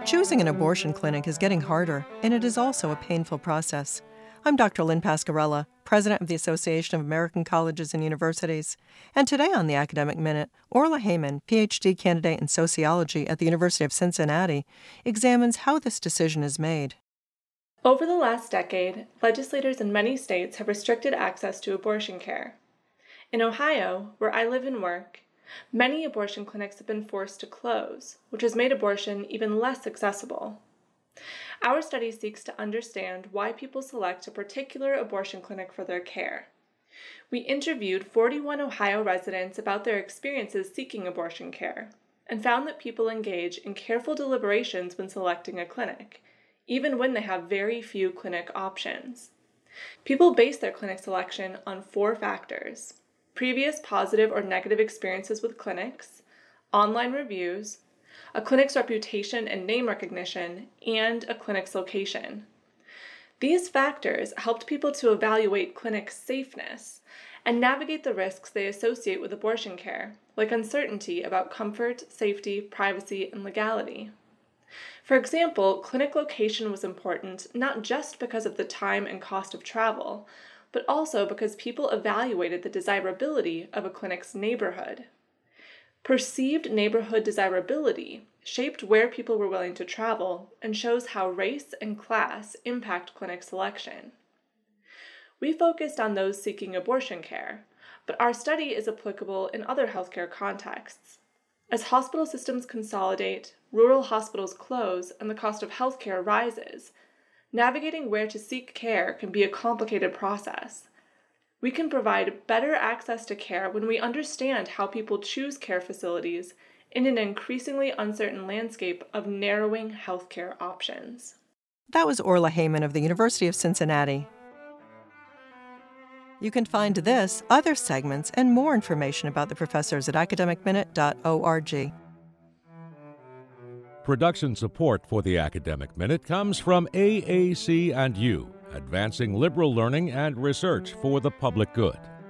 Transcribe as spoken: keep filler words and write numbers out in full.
Choosing an abortion clinic is getting harder, and it is also a painful process. I'm Doctor Lynn Pascarella, President of the Association of American Colleges and Universities. And today on the Academic Minute, Orla Heyman, P H D candidate in sociology at the University of Cincinnati, examines how this decision is made. Over the last decade, legislators in many states have restricted access to abortion care. In Ohio, where I live and work, many abortion clinics have been forced to close, which has made abortion even less accessible. Our study seeks to understand why people select a particular abortion clinic for their care. We interviewed forty-one Ohio residents about their experiences seeking abortion care, and found that people engage in careful deliberations when selecting a clinic, even when they have very few clinic options. People base their clinic selection on four factors: previous positive or negative experiences with clinics, online reviews, a clinic's reputation and name recognition, and a clinic's location. These factors helped people to evaluate clinic safeness and navigate the risks they associate with abortion care, like uncertainty about comfort, safety, privacy, and legality. For example, clinic location was important not just because of the time and cost of travel, but also because people evaluated the desirability of a clinic's neighborhood. Perceived neighborhood desirability shaped where people were willing to travel and shows how race and class impact clinic selection. We focused on those seeking abortion care, but our study is applicable in other healthcare contexts. As hospital systems consolidate, rural hospitals close, and the cost of healthcare rises, navigating where to seek care can be a complicated process. We can provide better access to care when we understand how people choose care facilities in an increasingly uncertain landscape of narrowing healthcare options. That was Orla Heyman of the University of Cincinnati. You can find this, other segments, and more information about the professors at academic minute dot org. Production support for the Academic Minute comes from A A C and U, advancing liberal learning and research for the public good.